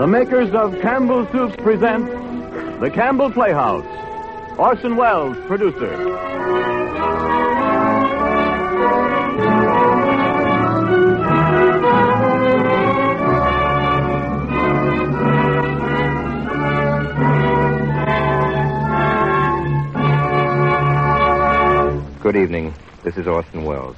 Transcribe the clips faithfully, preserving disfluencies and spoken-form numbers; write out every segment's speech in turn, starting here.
The makers of Campbell Soups present The Campbell Playhouse. Orson Welles, producer. Good evening. This is Orson Welles.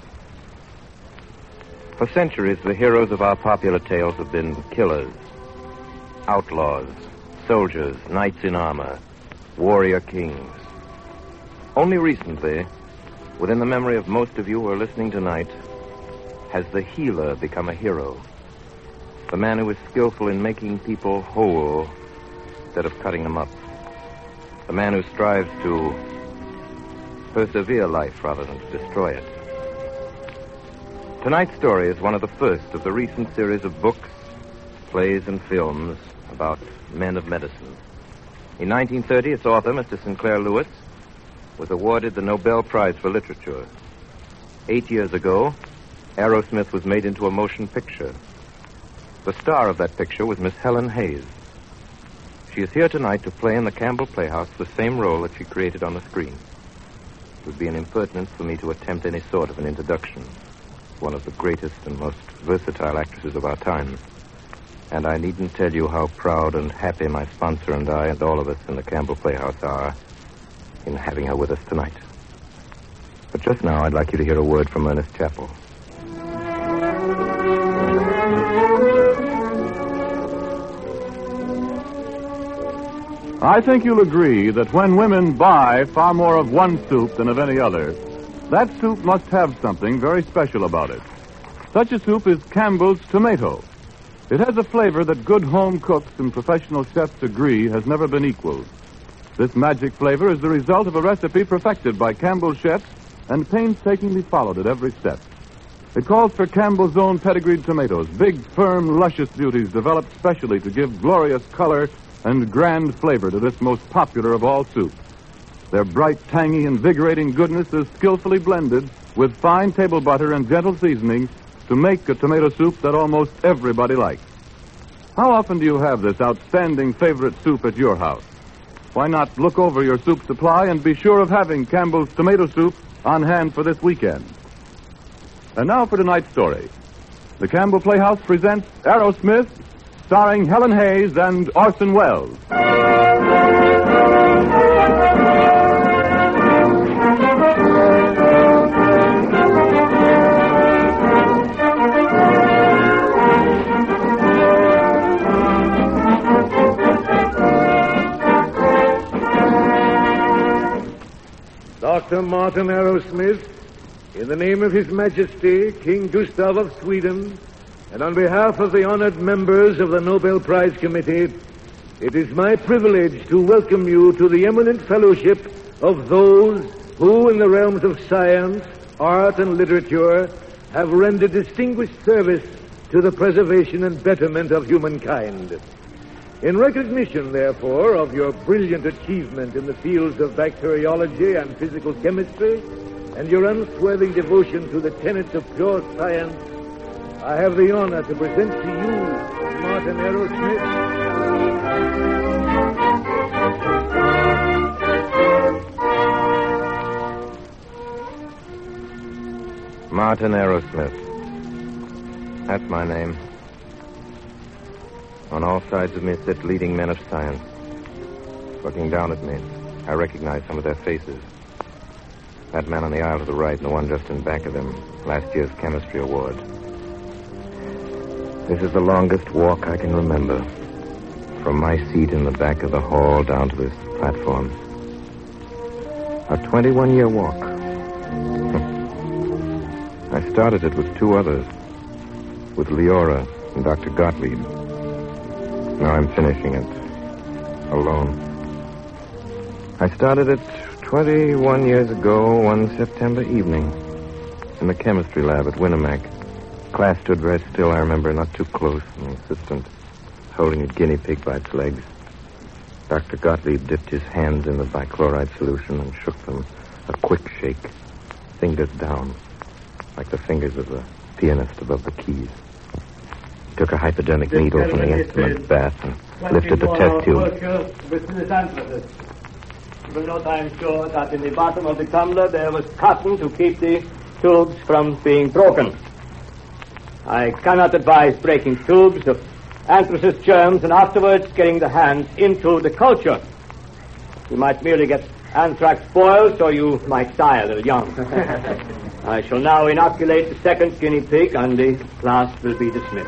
For centuries, the heroes of our popular tales have been killers, outlaws, soldiers, knights in armor, warrior kings. Only recently, within the memory of most of you who are listening tonight, has the healer become a hero. The man who is skillful in making people whole instead of cutting them up. The man who strives to persevere life rather than to destroy it. Tonight's story is one of the first of the recent series of books, plays, and films about men of medicine. In nineteen thirty, its author, Mister Sinclair Lewis, was awarded the Nobel Prize for Literature. Eight years ago, Aerosmith was made into a motion picture. The star of that picture was Miss Helen Hayes. She is here tonight to play in the Campbell Playhouse the same role that she created on the screen. It would be an impertinence for me to attempt any sort of an introduction. One of the greatest and most versatile actresses of our time. And I needn't tell you how proud and happy my sponsor and I and all of us in the Campbell Playhouse are in having her with us tonight. But just now, I'd like you to hear a word from Ernest Chappell. I think you'll agree that when women buy far more of one soup than of any other, that soup must have something very special about it. Such a soup is Campbell's Tomato. It has a flavor that good home cooks and professional chefs agree has never been equaled. This magic flavor is the result of a recipe perfected by Campbell chefs and painstakingly followed at every step. It calls for Campbell's own pedigreed tomatoes, big, firm, luscious beauties developed specially to give glorious color and grand flavor to this most popular of all soups. Their bright, tangy, invigorating goodness is skillfully blended with fine table butter and gentle seasoning to make a tomato soup that almost everybody likes. How often do you have this outstanding favorite soup at your house? Why not look over your soup supply and be sure of having Campbell's Tomato Soup on hand for this weekend? And now for tonight's story. The Campbell Playhouse presents Aerosmith, starring Helen Hayes and Orson Welles. Doctor Martin Aerosmith, in the name of His Majesty, King Gustav of Sweden, and on behalf of the honored members of the Nobel Prize Committee, it is my privilege to welcome you to the eminent fellowship of those who, in the realms of science, art, and literature, have rendered distinguished service to the preservation and betterment of humankind. In recognition, therefore, of your brilliant achievement in the fields of bacteriology and physical chemistry, and your unswerving devotion to the tenets of pure science, I have the honor to present to you Martin Aerosmith. Martin Aerosmith. That's my name. On all sides of me sit leading men of science. Looking down at me, I recognize some of their faces. That man on the aisle to the right and the one just in back of him, last year's chemistry award. This is the longest walk I can remember. From my seat in the back of the hall down to this platform. A twenty-one-year walk. I started it with two others. With Leora and Doctor Gottlieb. Now I'm finishing it. Alone. I started it twenty-one years ago, one September evening. In the chemistry lab at Winnemac. Class stood very still, I remember, not too close. And the assistant holding a guinea pig by its legs. Doctor Gottlieb dipped his hands in the bichloride solution and shook them. A quick shake. Fingers down. Like the fingers of a pianist above the keys. He took a hypodermic needle from the instrument bath and lifted the test tube. Even though I'm sure that in the bottom of the tumbler there was cotton to keep the tubes from being broken. I cannot advise breaking tubes of anthracis germs and afterwards getting the hands into the culture. You might merely get anthrax boils, or you might die a little young. I shall now inoculate the second guinea pig, and the class will be dismissed.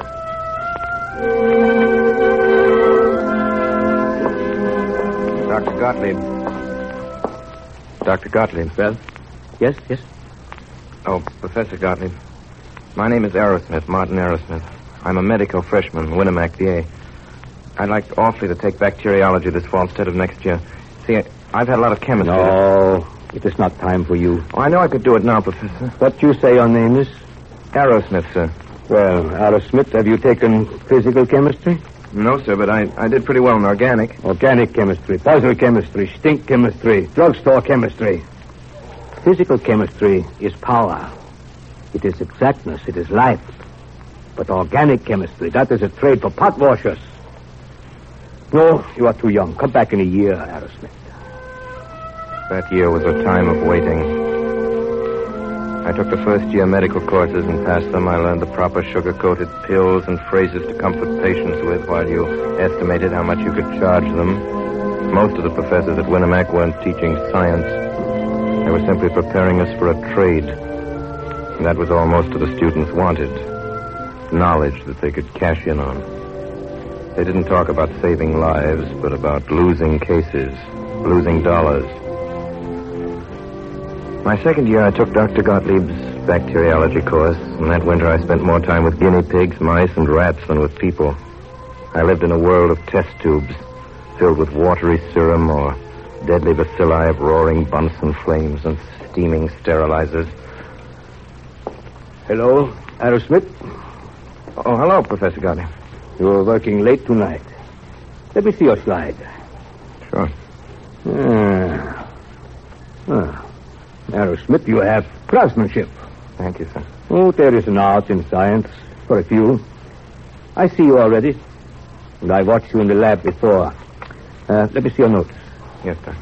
Doctor Gottlieb. Doctor Gottlieb. Well? Yes, yes? Oh, Professor Gottlieb. My name is Aerosmith, Martin Aerosmith. I'm a medical freshman, Winnemac, V A. I'd like awfully to take bacteriology this fall instead of next year. See, I, I've had a lot of chemistry. No, it is not time for you. Oh, I know I could do it now, Professor. What you say your name is? Aerosmith, sir. Well, Aerosmith, have you taken physical chemistry? No, sir, but I, I did pretty well in organic. Organic chemistry, puzzle chemistry, stink chemistry, drugstore chemistry. Physical chemistry is power. It is exactness. It is life. But organic chemistry, that is a trade for pot washers. No, you are too young. Come back in a year, Aerosmith. That year was a time of waiting. I took the first year medical courses and passed them. I learned the proper sugar-coated pills and phrases to comfort patients with while you estimated how much you could charge them. Most of the professors at Winnemac weren't teaching science. They were simply preparing us for a trade. And that was all most of the students wanted. Knowledge that they could cash in on. They didn't talk about saving lives, but about losing cases, losing dollars. My second year, I took Doctor Gottlieb's bacteriology course, and that winter I spent more time with guinea pigs, mice, and rats than with people. I lived in a world of test tubes, filled with watery serum or deadly bacilli of roaring Bunsen flames and steaming sterilizers. Hello, Aerosmith. Oh, hello, Professor Gottlieb. You are working late tonight. Let me see your slide. Sure. Ah. Ah. Aerosmith, you have craftsmanship. Thank you, sir. Oh, there is an art in science for a few. I see you already. And I watched you in the lab before. Uh, let me see your notes. Yes, Doctor.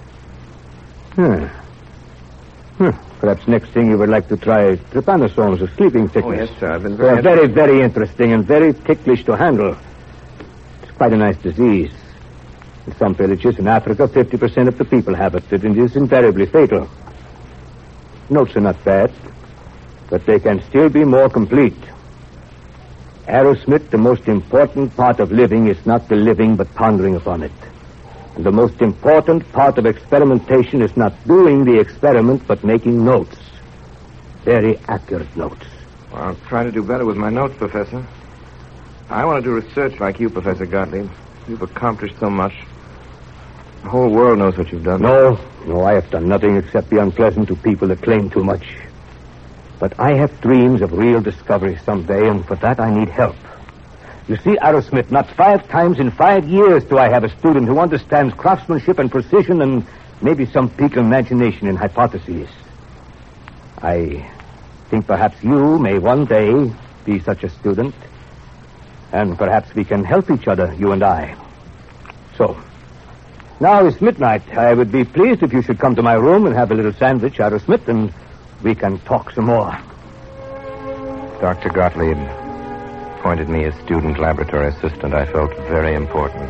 Hmm. Hmm. Perhaps next thing you would like to try trypanosomes of sleeping sickness. Oh, yes, sir. I've been They are very... very, very interesting and very ticklish to handle. It's quite a nice disease. In some villages in Africa, fifty percent of the people have it, and it is invariably fatal. Notes are not bad, but they can still be more complete. Aerosmith, the most important part of living is not the living, but pondering upon it. And the most important part of experimentation is not doing the experiment, but making notes. Very accurate notes. Well, I'll try to do better with my notes, Professor. I want to do research like you, Professor Gottlieb. You've accomplished so much. The whole world knows what you've done. No, no, I have done nothing except be unpleasant to people that claim too much. But I have dreams of real discovery someday, and for that I need help. You see, Aerosmith, not five times in five years do I have a student who understands craftsmanship and precision and maybe some peak imagination in hypotheses. I think perhaps you may one day be such a student, and perhaps we can help each other, you and I. So, now it's midnight. I would be pleased if you should come to my room and have a little sandwich, Aerosmith, and we can talk some more. Doctor Gottlieb appointed me as student laboratory assistant. I felt very important.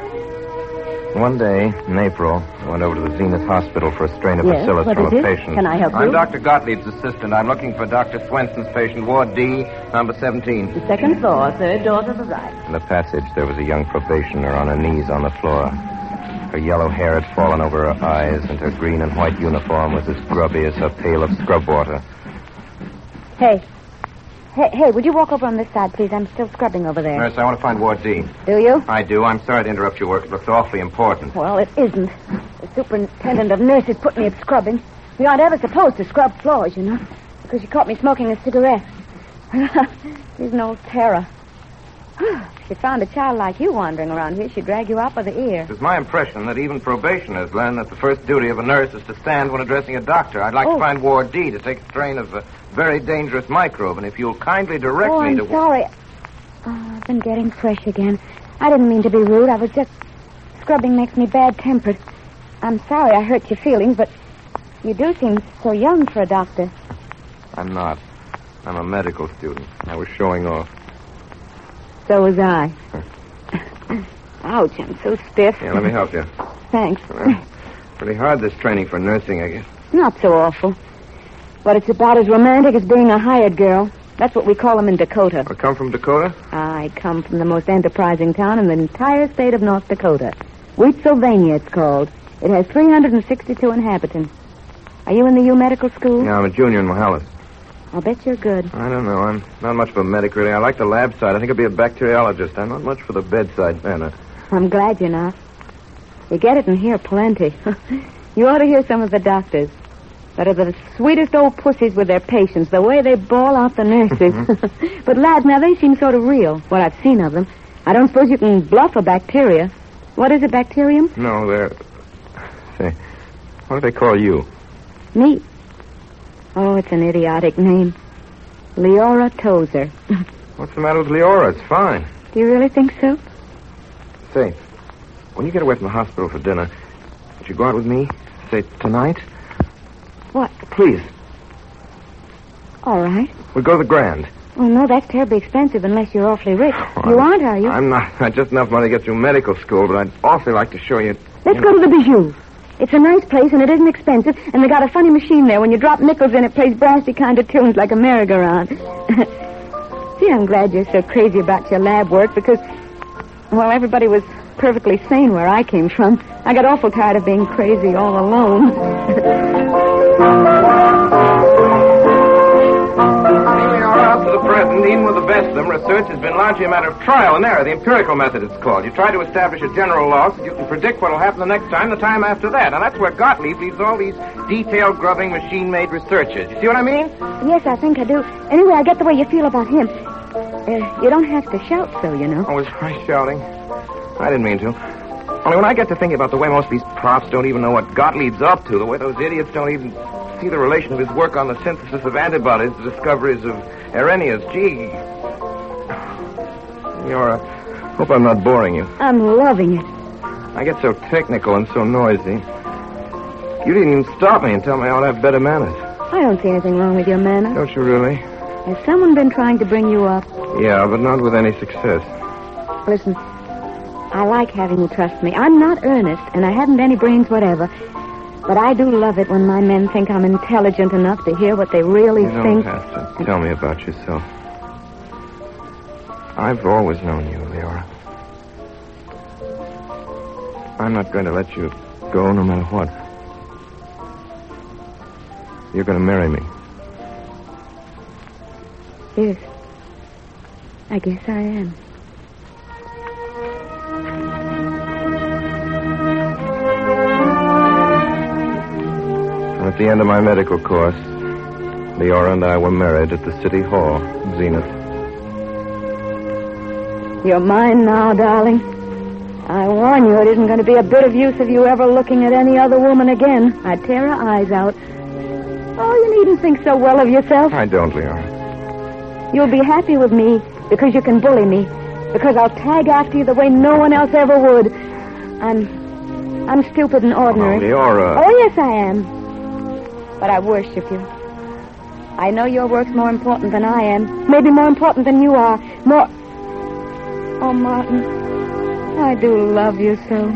One day, in April, I went over to the Zenith Hospital for a strain of Yes, bacillus what from is a it? patient. Can I help you? I'm Doctor Gottlieb's assistant. I'm looking for Doctor Swenson's patient, Ward D, number seventeen. The second floor, third door to the right. In the passage, there was a young probationer on her knees on the floor. Her yellow hair had fallen over her eyes, and her green and white uniform was as grubby as her pail of scrub water. Hey. Hey, hey, would you walk over on this side, please? I'm still scrubbing over there. Nurse, I want to find Ward D. Do you? I do. I'm sorry to interrupt your work. It looks awfully important. Well, it isn't. The superintendent of nurses put me at scrubbing. We aren't ever supposed to scrub floors, you know, because she caught me smoking a cigarette. She's an old terror. If she found a child like you wandering around here, she'd drag you out by the ear. It's my impression that even probationers learn that the first duty of a nurse is to stand when addressing a doctor. I'd like Oh. to find Ward D to take a strain of a very dangerous microbe, and if you'll kindly direct oh, me I'm to... sorry. Oh, I've been getting fresh again. I didn't mean to be rude. I was just... Scrubbing makes me bad-tempered. I'm sorry I hurt your feelings, but you do seem so young for a doctor. I'm not. I'm a medical student. I was showing off. So was I. Ouch, I'm so stiff. Yeah, let me help you. Thanks. Well, pretty hard, this training for nursing, I guess. Not so awful. But it's about as romantic as being a hired girl. That's what we call them in Dakota. I come from Dakota? I come from the most enterprising town in the entire state of North Dakota. Wheatsylvania, it's called. It has three hundred sixty-two inhabitants. Are you in the U Medical School? Yeah, I'm a junior in Mohalis. I'll bet you're good. I don't know. I'm not much of a medic, really. I like the lab side. I think I'd be a bacteriologist. I'm not much for the bedside manner. I'm glad you're not. You get it in here plenty. You ought to hear some of the doctors. That are the sweetest old pussies with their patients, the way they bawl out the nurses. But lads, now they seem sort of real, what I've seen of them. I don't suppose you can bluff a bacteria. What is it, bacterium? No, they're... Say, what do they call you? Me? Oh, it's an idiotic name. Leora Tozer. What's the matter with Leora? It's fine. Do you really think so? Say, when you get away from the hospital for dinner, would you go out with me, say, tonight? What? Please. All right. We'll go to the Grand. Oh, no, that's terribly expensive unless you're awfully rich. Oh, you I'm, aren't, are you? I'm not. Not just enough money to get through medical school, but I'd awfully like to show you... Let's you go know. to the Bijou. It's a nice place, and it isn't expensive, and they got a funny machine there. When you drop nickels in, it plays brassy kind of tunes like a merry-go-round. See, I'm glad you're so crazy about your lab work, because, well, everybody was perfectly sane where I came from. I got awful tired of being crazy all alone. Up to the present, even with the best of them, research has been largely a matter of trial and error. The empirical method, it's called. You try to establish a general law so you can predict what will happen the next time, the time after that. And that's where Gottlieb leaves all these detailed, grubbing, machine-made researches. You see what I mean? Yes, I think I do. Anyway, I get the way you feel about him. Uh, you don't have to shout so, you know. Oh, was I shouting? I didn't mean to. Only when I get to thinking about the way most of these profs don't even know what Gottlieb's up to, the way those idiots don't even see the relation of his work on the synthesis of antibodies, the discoveries of Arrhenius, gee. Leora, hope I'm not boring you. I'm loving it. I get so technical and so noisy. You didn't even stop me and tell me I ought to have better manners. I don't see anything wrong with your manners. Don't you really? Has someone been trying to bring you up? Yeah, but not with any success. Listen, I like having you trust me. I'm not earnest, and I haven't any brains whatever. But I do love it when my men think I'm intelligent enough to hear what they really You don't think. have to tell me about yourself. I've always known you, Leora. I'm not going to let you go no matter what. You're going to marry me. Yes. I guess I am. At the end of my medical course, Leora and I were married at the City Hall, Zenith. You're mine now, darling. I warn you, it isn't going to be a bit of use of you ever looking at any other woman again. I'd tear her eyes out. Oh, you needn't think so well of yourself. I don't, Leora. You'll be happy with me because you can bully me. Because I'll tag after you the way no one else ever would. I'm... I'm stupid and ordinary. Oh, Leora. Oh, yes, I am. But I worship you. I know your work's more important than I am. Maybe more important than you are. More... Oh, Martin, I do love you so.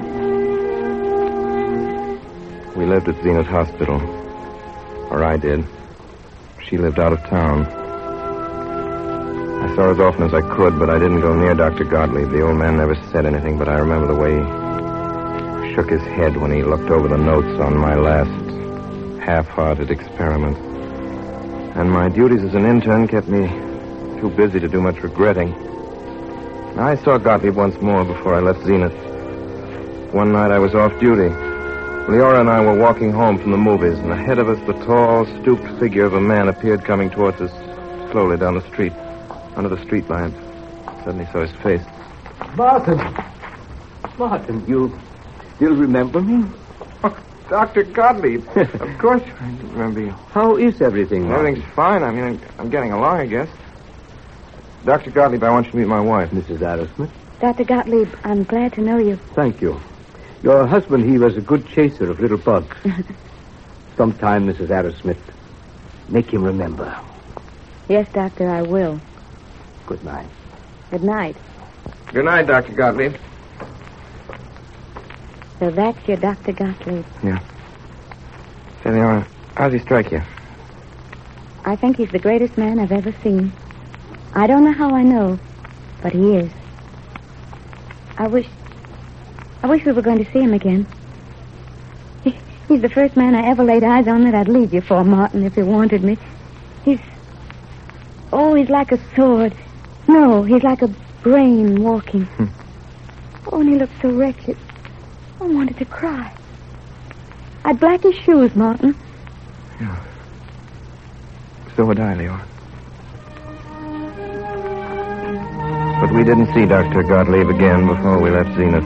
We lived at Zenith Hospital. Or I did. She lived out of town. I saw her as often as I could, but I didn't go near Doctor Gottlieb. The old man never said anything, but I remember the way he shook his head when he looked over the notes on my last half-hearted experiment. And my duties as an intern kept me too busy to do much regretting. I saw Gottlieb once more before I left Zenith. One night I was off duty. Leora and I were walking home from the movies, and ahead of us the tall, stooped figure of a man appeared coming towards us slowly down the street, under the street lamp. Suddenly saw his face. Martin! Martin, you still remember me? Doctor Gottlieb. Of course I remember you. How is everything, Martin? Everything's fine. I mean, I'm, I'm getting along, I guess. Doctor Gottlieb, I want you to meet my wife. Missus Arrowsmith. Doctor Gottlieb, I'm glad to know you. Thank you. Your husband, he was a good chaser of little bugs. Sometime, Missus Arrowsmith, make him remember. Yes, Doctor, I will. Good night. Good night. Good night, Doctor Gottlieb. So that's your Doctor Gottlieb. Yeah. Say, Leora, how's he strike you? I think he's the greatest man I've ever seen. I don't know how I know, but he is. I wish... I wish we were going to see him again. He, he's the first man I ever laid eyes on that I'd leave you for, Martin, if he wanted me. He's... Oh, he's like a sword. No, he's like a brain walking. Hmm. Oh, and he looked so wretched. I wanted to cry. I'd black his shoes, Martin. Yeah. So would I, Leora. But we didn't see Doctor Gottlieb again before we left Zenith.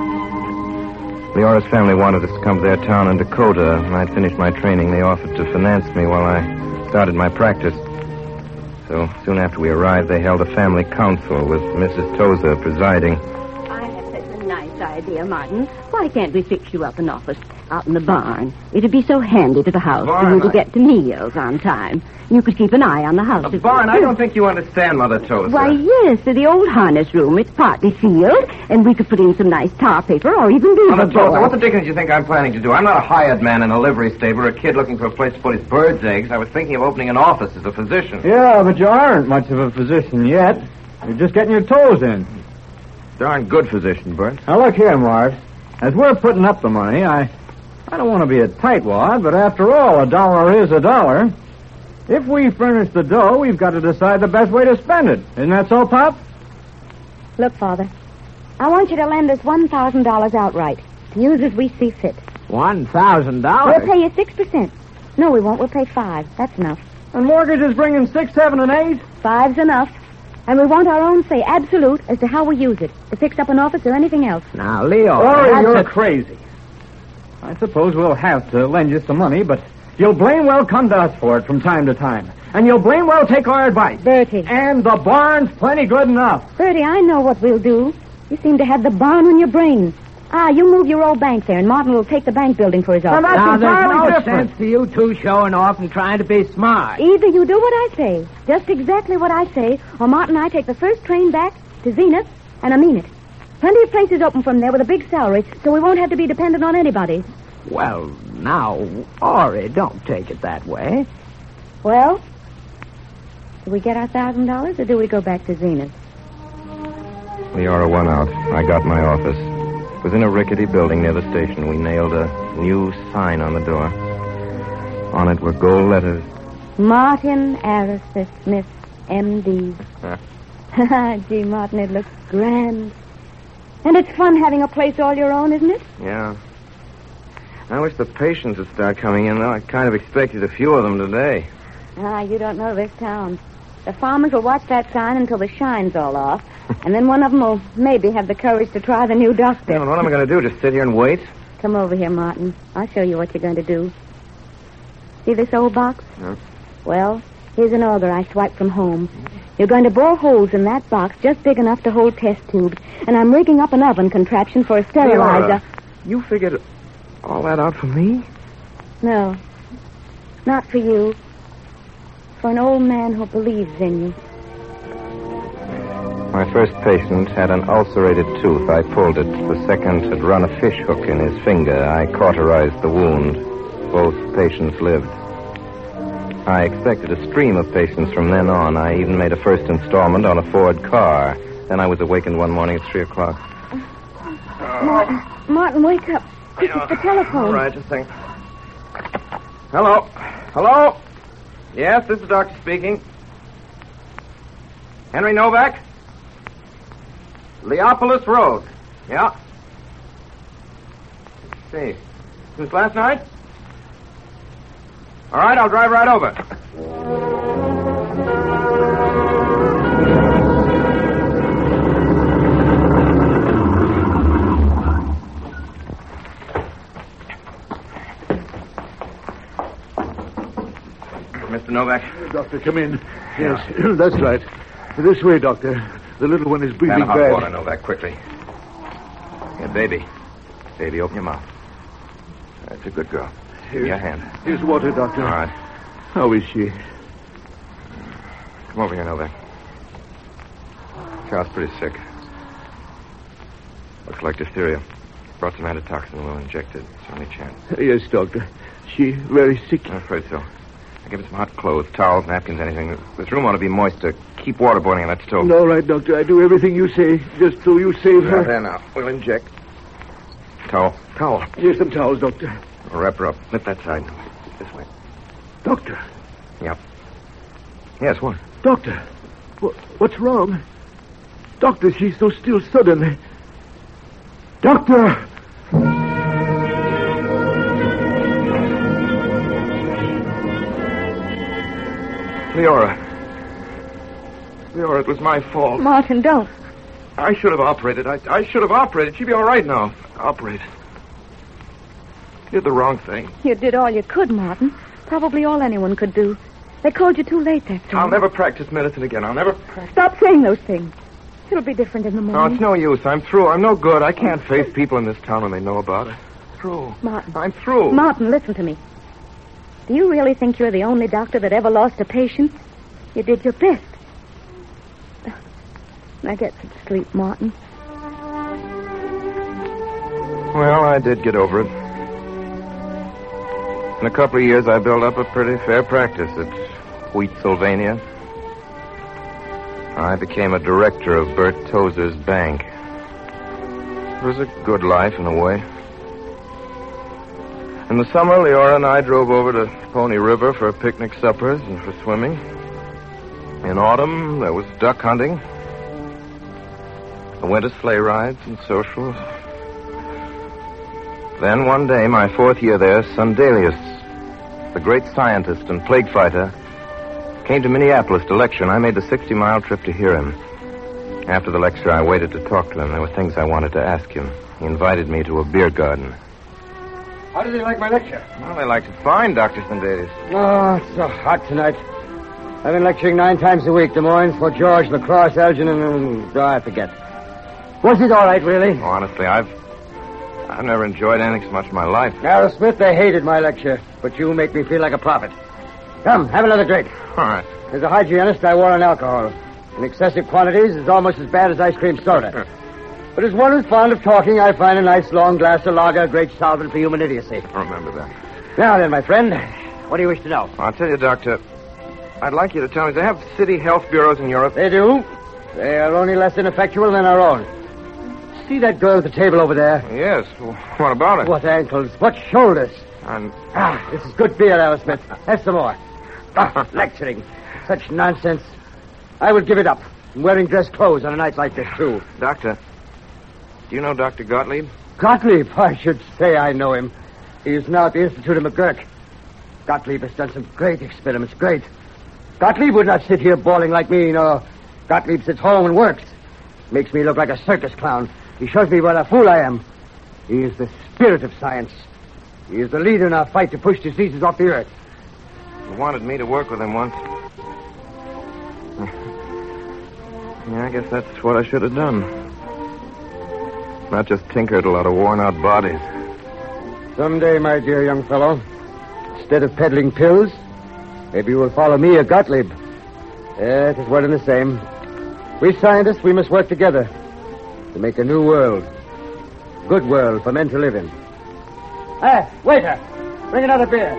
Leora's family wanted us to come to their town in Dakota. When I'd finished my training, they offered to finance me while I started my practice. So soon after we arrived, they held a family council with Missus Tozer presiding. I have such a nice idea, Martin. Why can't we fix you up an office out in the barn? It'd be so handy to the house Barn, for you to I- get to meals on time. You could keep an eye on the house. The barn? I don't think you understand, Mother Tozer. Why, yes, to the old harness room. It's partly sealed, and we could put in some nice tar paper or even beaver Mother Tozer, what board. the dickens do you think I'm planning to do? I'm not a hired man in a livery stable or a kid looking for a place to put his bird's eggs. I was thinking of opening an office as a physician. Yeah, but you aren't much of a physician yet. You're just getting your toes in. Darn good physician, Bert. Now, look here, Mart. As we're putting up the money, I... I don't want to be a tightwad, but after all, a dollar is a dollar. If we furnish the dough, we've got to decide the best way to spend it. Isn't that so, Pop? Look, Father, I want you to lend us one thousand dollars outright to use as we see fit. One thousand We'll dollars? pay you six percent. No, we won't. We'll pay five. That's enough. And mortgage is bringing six, seven, and eight? Five's enough. And we want our own say, absolute, as to how we use it, to fix up an office or anything else. Now, Leo... Lori, that's you're a- crazy. I suppose we'll have to lend you some money, but you'll blame well come to us for it from time to time. And you'll blame well take our advice. Bertie. And the barn's plenty good enough. Bertie, I know what we'll do. You seem to have the barn on your brain. Ah, you move your old bank there, and Martin will take the bank building for his office. that's Now, there's entirely no different. sense to you two showing off and trying to be smart. Either you do what I say, just exactly what I say, or Martin and I take the first train back to Zenith, and I mean it. Plenty of places open from there with a big salary, so we won't have to be dependent on anybody. Well, now, Ori, don't take it that way. Well, do we get our thousand dollars, or do we go back to Zenith? Leora won out. I got my office. It was in a rickety building near the station. We nailed a new sign on the door. On it were gold letters. Martin Arrowsmith Smith, M D Huh. Gee, Martin, it looks grand. And it's fun having a place all your own, isn't it? Yeah. I wish the patients would start coming in, though. I kind of expected a few of them today. Ah, you don't know this town. The farmers will watch that sign until the shine's all off, and then one of them will maybe have the courage to try the new doctor. Well, what am I going to do? Just sit here and wait? Come over here, Martin. I'll show you what you're going to do. See this old box? Huh? Well, here's an auger I swiped from home. You're going to bore holes in that box just big enough to hold test tubes, and I'm rigging up an oven contraption for a sterilizer. Leora, you figured all that out for me? No, not for you. For an old man who believes in you. My first patient had an ulcerated tooth. I pulled it. The second had run a fish hook in his finger. I cauterized the wound. Both patients lived. I expected a stream of patients from then on. I even made a first installment on a Ford car. Then I was awakened one morning at three o'clock. Martin, Martin, wake up. Quick, it's the telephone. All right, just a second. Hello. Hello? Yes, this is the doctor speaking. Henry Novak? Leopolis Road. Yeah. Let's see. Since last night? All right, I'll drive right over. Mister Novak? Doctor, come in. Yes, that's right. This way, Doctor. The little one is breathing Pan of hot bad. water, Novak, quickly. Here, baby. Baby, open your mouth. That's a good girl. Give me your hand. Here's water, Doctor. All right. How is she? Come over here, Novak. Child's pretty sick. Looks like diphtheria. Brought some antitoxin. We'll inject it. It's the only chance. Yes, Doctor. She very sick. I'm afraid so. I'll give her some hot clothes, towels, napkins, anything. This room ought to be moist to keep water boiling on that stove. All right, Doctor. I do everything you say, just so you save her. Right there now. We'll inject. Towel. Towel. Here's some towels, Doctor. We'll wrap her up. Lift that side. This way. Doctor. Yep. Yes, what? Doctor. Wh- what's wrong? Doctor, she's so still suddenly. Doctor! Leora. Leora, it was my fault. Martin, don't. I should have operated. I, I should have operated. She'd be all right now. Operated. You did the wrong thing. You did all you could, Martin. Probably all anyone could do. They called you too late that time. I'll never practice medicine again. I'll never practice. Stop saying those things. It'll be different in the No, morning. it's no use. I'm through. I'm no good. I can't face people in this town when they know about it. Through. Martin. I'm through. Martin, listen to me. Do you really think you're the only doctor that ever lost a patient? You did your best. Now get some sleep, Martin. Well, I did get over it. In a couple of years, I built up a pretty fair practice at Wheat, Sylvania. I became a director of Bert Tozer's bank. It was a good life in a way. In the summer, Leora and I drove over to Pony River for picnic suppers and for swimming. In autumn, there was duck hunting. The winter sleigh rides and socials. Then one day, my fourth year there, Sundelius, the great scientist and plague fighter, came to Minneapolis to lecture, and I made the sixty-mile trip to hear him. After the lecture, I waited to talk to him. There were things I wanted to ask him. He invited me to a beer garden. How did they like my lecture? Well, they liked it fine, Doctor Sundelius. Oh, it's so hot tonight. I've been lecturing nine times a week. Des Moines, Fort George, La Crosse, Elgin, and... and oh, I forget. Was it all right, really? Oh, honestly, I've... I've never enjoyed anything so much in my life. Aerosmith, they hated my lecture, but you make me feel like a prophet. Come, have another drink. All right. As a hygienist, I war on alcohol. In excessive quantities, it's almost as bad as ice cream soda. But as one who's fond of talking, I find a nice long glass of lager a great solvent for human idiocy. I remember that. Now then, my friend, what do you wish to know? I'll tell you, Doctor, I'd like you to tell me, they have city health bureaus in Europe? They do. They are only less ineffectual than our own. See that girl at the table over there? Yes. Well, what about it? What ankles, what shoulders. I'm... Ah, this is good beer, Aerosmith. Have some more. Ah, lecturing. Such nonsense. I would give it up. I'm wearing dress clothes on a night like this, too. Doctor, do you know Doctor Gottlieb? Gottlieb? I should say I know him. He is now at the Institute of McGurk. Gottlieb has done some great experiments, great. Gottlieb would not sit here bawling like me, no. Gottlieb sits home and works. Makes me look like a circus clown. He shows me what a fool I am. He is the spirit of science. He is the leader in our fight to push diseases off the earth. He wanted me to work with him once. Yeah, I guess that's what I should have done. Not just tinkered a lot of worn-out bodies. Someday, my dear young fellow, instead of peddling pills, maybe you will follow me or Gottlieb. Yeah, it is one and the same. We scientists, we must work together to make a new world. Good world for men to live in. Hey, waiter, bring another beer.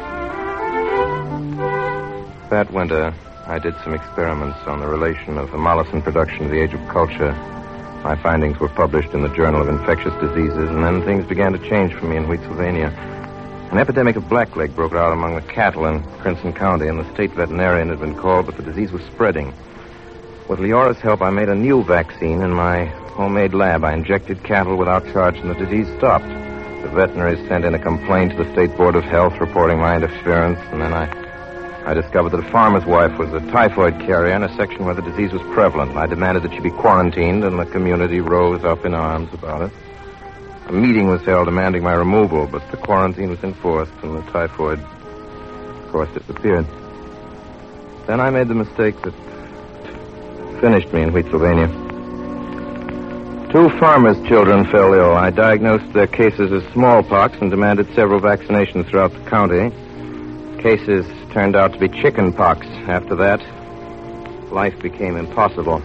That winter, I did some experiments on the relation of hemolysin production to the age of culture. My findings were published in the Journal of Infectious Diseases, and then things began to change for me in Wheat, Sylvania. An epidemic of blackleg broke out among the cattle in Crimson County, and the state veterinarian had been called, but the disease was spreading. With Leora's help, I made a new vaccine in my homemade lab. I injected cattle without charge, and the disease stopped. The veterinaries sent in a complaint to the State Board of Health reporting my interference, and then I... I discovered that a farmer's wife was a typhoid carrier in a section where the disease was prevalent. I demanded that she be quarantined, and the community rose up in arms about it. A meeting was held demanding my removal, but the quarantine was enforced, and the typhoid, of course, disappeared. Then I made the mistake that finished me in Wheatsylvania. Two farmers' children fell ill. I diagnosed their cases as smallpox and demanded several vaccinations throughout the county. Cases turned out to be chicken pox. After that, life became impossible.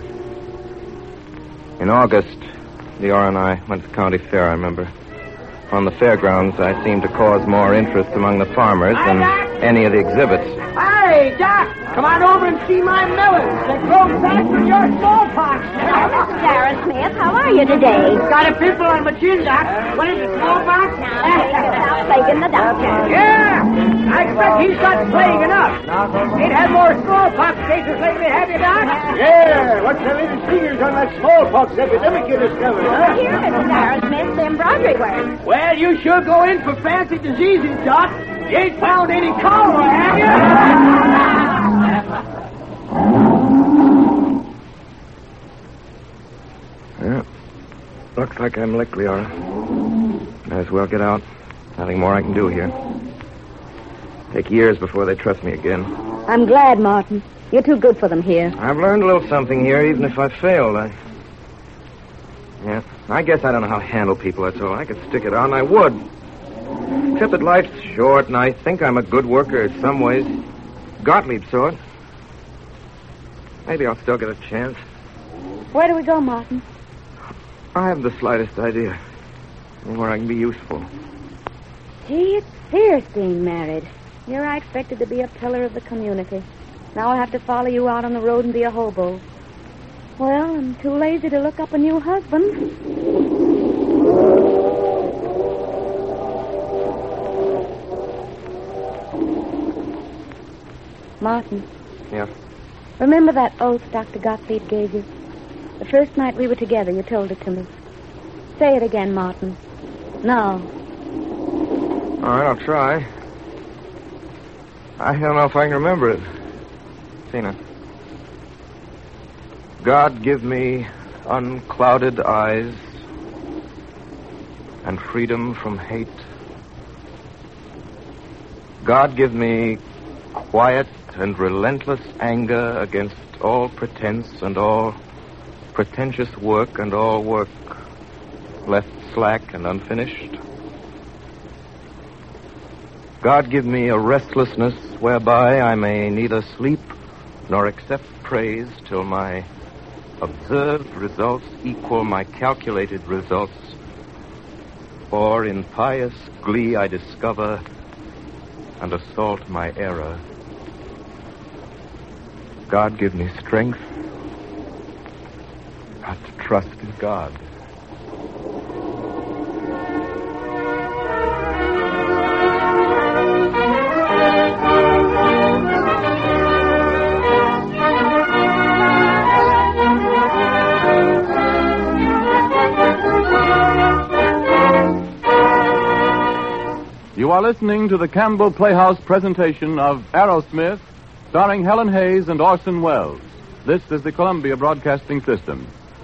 In August, Leora and I went to the county fair, I remember. On the fairgrounds, I seemed to cause more interest among the farmers than any of the exhibits. Hey, Doc, come on over and see my melons. They grow fast with your smallpox. Missus Arrowsmith, how are you today? Got a pimple on my chin, Doc. What is it, smallpox? Now, take it out, plaguing the doctor. Yeah, I expect he's got plague enough. Ain't had more smallpox cases lately, have you, Doc? Yeah, what's the latest figures on that smallpox epidemic you discovered, huh? Here, Missus Arrowsmith, the embroidery work. Well, you sure go in for fancy diseases, Doc. You ain't found any cholera, have you? Yeah. Looks like I'm licked, Leora. Might as well get out. Nothing more I can do here. Take years before they trust me again. I'm glad, Martin. You're too good for them here. I've learned a little something here, even if I failed. I... Yeah, I guess I don't know how to handle people, that's all. I could stick it out, and I would. Except that life's short, and I think I'm a good worker in some ways. Gottlieb saw it. Maybe I'll still get a chance. Where do we go, Martin? I haven't the slightest idea. Where I can be useful. Gee, it's fierce being married. Here I expected to be a pillar of the community. Now I'll have to follow you out on the road and be a hobo. Well, I'm too lazy to look up a new husband. Martin. Yeah? Remember that oath Doctor Gottlieb gave you? The first night we were together, you told it to me. Say it again, Martin. Now. All right, I'll try. I don't know if I can remember it. Tina. God give me unclouded eyes and freedom from hate. God give me quiet and relentless anger against all pretense and all pretentious work and all work left slack and unfinished. God give me a restlessness whereby I may neither sleep nor accept praise till my observed results equal my calculated results, or in pious glee I discover and assault my error. God give me strength not to trust in God. You are listening to the Campbell Playhouse presentation of Aerosmith, starring Helen Hayes and Orson Welles. This is the Columbia Broadcasting System.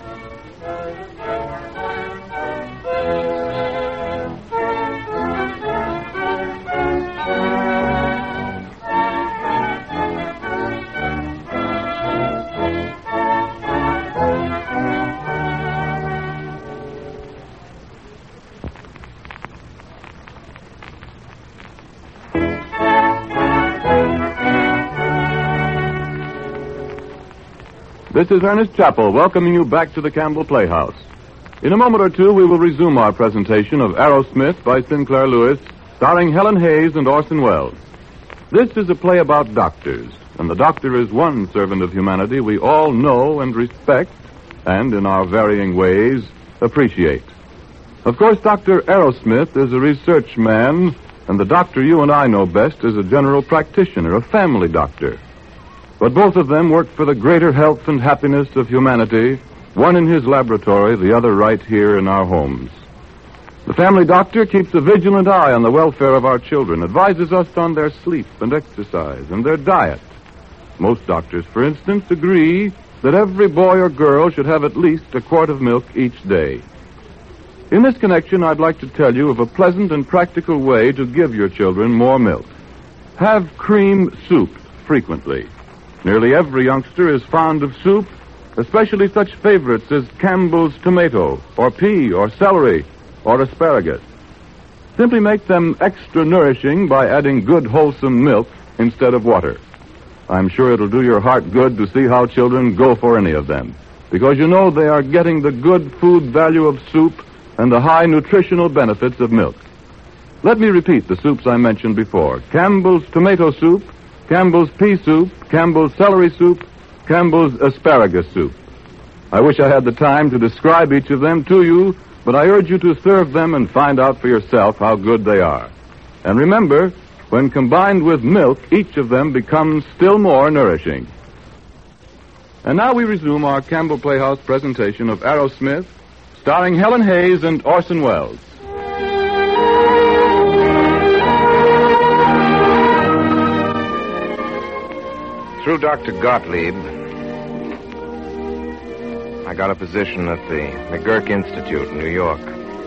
This is Ernest Chappell welcoming you back to the Campbell Playhouse. In a moment or two, we will resume our presentation of Aerosmith by Sinclair Lewis, starring Helen Hayes and Orson Welles. This is a play about doctors, and the doctor is one servant of humanity we all know and respect, and in our varying ways, appreciate. Of course, Doctor Aerosmith is a research man, and the doctor you and I know best is a general practitioner, a family doctor. But both of them work for the greater health and happiness of humanity, one in his laboratory, the other right here in our homes. The family doctor keeps a vigilant eye on the welfare of our children, advises us on their sleep and exercise and their diet. Most doctors, for instance, agree that every boy or girl should have at least a quart of milk each day. In this connection, I'd like to tell you of a pleasant and practical way to give your children more milk. Have cream soup frequently. Nearly every youngster is fond of soup, especially such favorites as Campbell's tomato, or pea, or celery, or asparagus. Simply make them extra nourishing by adding good, wholesome milk instead of water. I'm sure it'll do your heart good to see how children go for any of them, because you know they are getting the good food value of soup and the high nutritional benefits of milk. Let me repeat the soups I mentioned before. Campbell's tomato soup, Campbell's pea soup, Campbell's celery soup, Campbell's asparagus soup. I wish I had the time to describe each of them to you, but I urge you to serve them and find out for yourself how good they are. And remember, when combined with milk, each of them becomes still more nourishing. And now we resume our Campbell Playhouse presentation of Aerosmith, starring Helen Hayes and Orson Welles. Through Doctor Gottlieb, I got a position at the McGurk Institute in New York.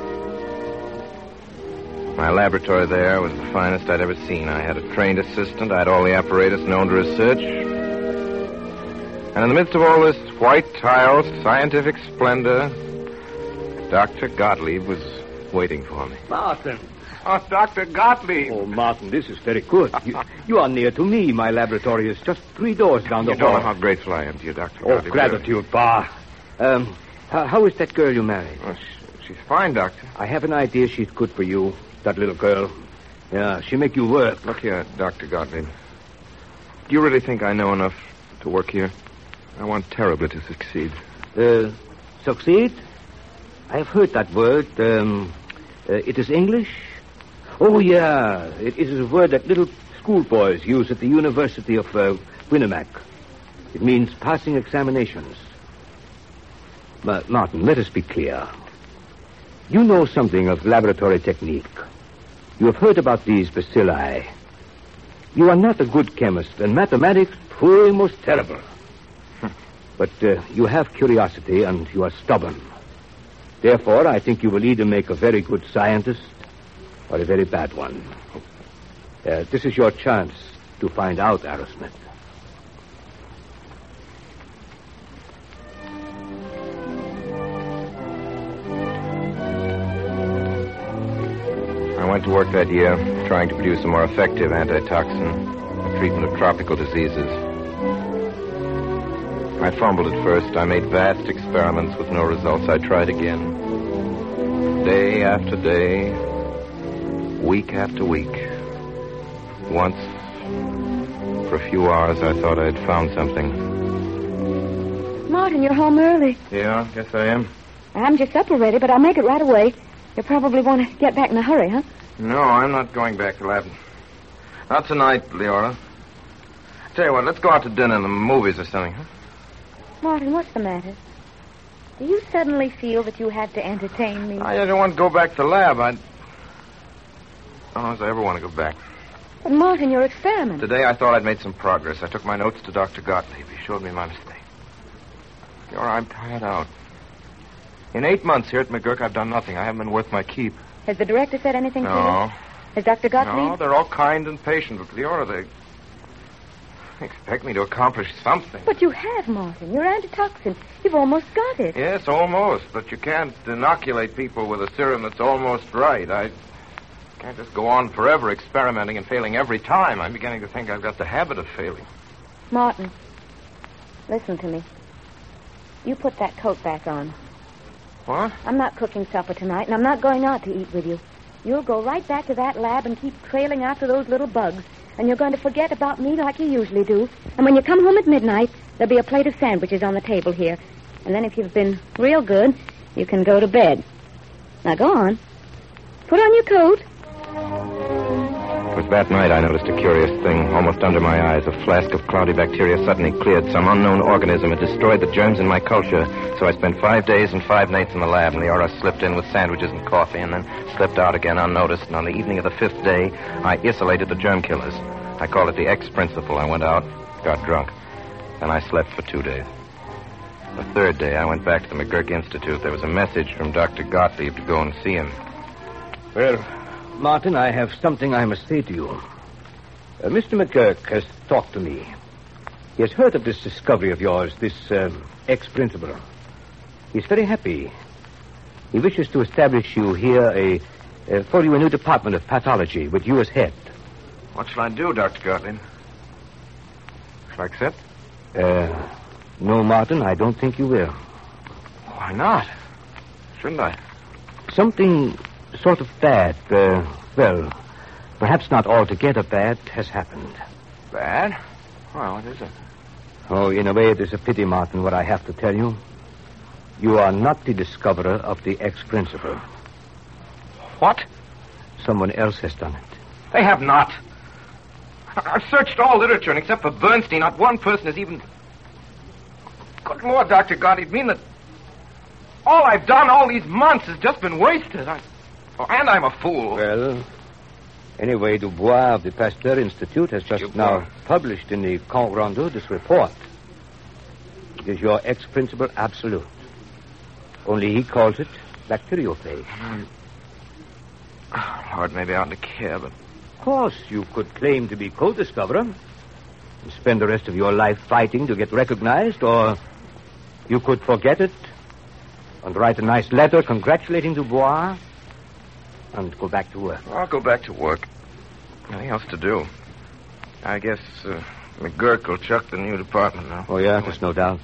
My laboratory there was the finest I'd ever seen. I had a trained assistant. I had all the apparatus known to research. And in the midst of all this white tile, scientific splendor, Doctor Gottlieb was waiting for me. Martin. Oh, Doctor Gottlieb. Oh, Martin, this is very good. You, you are near to me. My laboratory is just three doors down the You hall. don't know how grateful I am to you, Doctor Oh, Gottlieb. gratitude, Pa. Um, how, how is that girl you married? Oh, she, she's fine, Doctor. I have an idea she's good for you, that little girl. Yeah, she make you work. Look here, Doctor Gottlieb. Do you really think I know enough to work here? I want terribly to succeed. Uh, succeed? I have heard that word. Um, uh, it is English? Oh, yeah. It is a word that little schoolboys use at the University of uh, Winnemac. It means passing examinations. But, Martin, let us be clear. You know something of laboratory technique. You have heard about these bacilli. You are not a good chemist, and mathematics, poor, most terrible. But uh, you have curiosity, and you are stubborn. Therefore, I think you will either make a very good scientist or a very bad one. Uh, this is your chance to find out, Aerosmith. I went to work that year trying to produce a more effective antitoxin for treatment of tropical diseases. I fumbled at first. I made vast experiments with no results. I tried again. Day after day, week after week. Once, for a few hours, I thought I'd found something. Martin, you're home early. Yeah, guess I am. I'm just supper ready, but I'll make it right away. You'll probably want to get back in a hurry, huh? No, I'm not going back to lab. Not tonight, Leora. Tell you what, let's go out to dinner and the movies or something, huh? Martin, what's the matter? Do you suddenly feel that you have to entertain me? I don't want to go back to lab. I... Oh, as I ever want to go back. But, Martin, your experiment. Today I thought I'd made some progress. I took my notes to Doctor Gottlieb. He showed me my mistake. Leora, I'm tired out. In eight months here at McGurk, I've done nothing. I haven't been worth my keep. Has the director said anything to you? No. Has Doctor Gottlieb? No, they're all kind and patient, but Leora, they expect me to accomplish something. But you have, Martin. Your antitoxin. You've almost got it. Yes, almost. But you can't inoculate people with a serum that's almost right. I can't just go on forever experimenting and failing every time. I'm beginning to think I've got the habit of failing. Martin, listen to me. You put that coat back on. What? I'm not cooking supper tonight, and I'm not going out to eat with you. You'll go right back to that lab and keep trailing after those little bugs. And you're going to forget about me like you usually do. And when you come home at midnight, there'll be a plate of sandwiches on the table here. And then if you've been real good, you can go to bed. Now go on. Put on your coat. It was that night I noticed a curious thing almost under my eyes. A flask of cloudy bacteria suddenly cleared. Some unknown organism had destroyed the germs in my culture. So I spent five days and five nights in the lab, and Leora slipped in with sandwiches and coffee and then slipped out again unnoticed. And on the evening of the fifth day, I isolated the germ killers. I called it the X principle. I went out, got drunk. Then I slept for two days. The third day, I went back to the McGurk Institute. There was a message from Doctor Gottlieb to go and see him. Well, Martin, I have something I must say to you. Uh, Mister McGurk has talked to me. He has heard of this discovery of yours, this uh, ex-principal. He's very happy. He wishes to establish you here a, uh, for you a new department of pathology with you as head. What shall I do, Doctor Gottlieb? Shall I accept? Uh, no, Martin, I don't think you will. Why not? Shouldn't I? Something sort of bad, uh, well, perhaps not altogether bad, has happened. Bad? Well, what is it? Oh, in a way, it is a pity, Martin, what I have to tell you. You are not the discoverer of the ex-principal. What? Someone else has done it. They have not. I've searched all literature, and except for Bernstein, not one person has even... Good Lord, Doctor Gottlieb, mean that all I've done all these months has just been wasted. I... Oh, and I'm a fool. Well, anyway, Dubois of the Pasteur Institute has just Dubois. now published in the Compte Rendu this report. It is your ex-principal absolute. Only he calls it bacteriophage. Mm. Oh, Lord, maybe I ought to care, but... Of course, you could claim to be co-discoverer and spend the rest of your life fighting to get recognized, or you could forget it and write a nice letter congratulating Dubois and go back to work. I'll go back to work. Nothing else to do. I guess uh, McGurk will chuck the new department now. Oh, yeah, there's no doubt.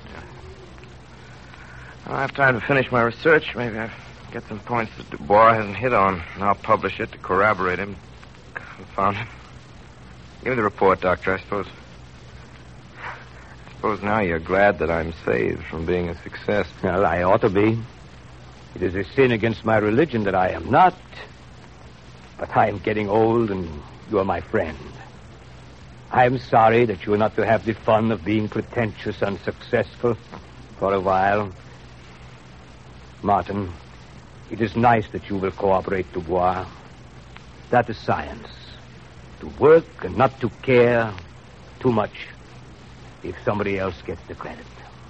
I'll have time to finish my research. Maybe I'll get some points that Dubois hasn't hit on, and I'll publish it to corroborate him. Confound him. Give me the report, Doctor. I suppose... I suppose now you're glad that I'm saved from being a success. Well, I ought to be. It is a sin against my religion that I am not. But I am getting old, and you are my friend. I am sorry that you are not to have the fun of being pretentious and successful for a while. Martin, it is nice that you will cooperate, Dubois. That is science. To work and not to care too much if somebody else gets the credit.